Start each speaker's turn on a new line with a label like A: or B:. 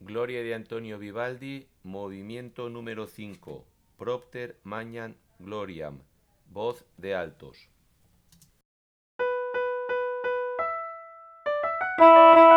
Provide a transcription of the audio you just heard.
A: Gloria de Antonio Vivaldi, movimiento número 5. Propter magnam gloriam. Voz de altos.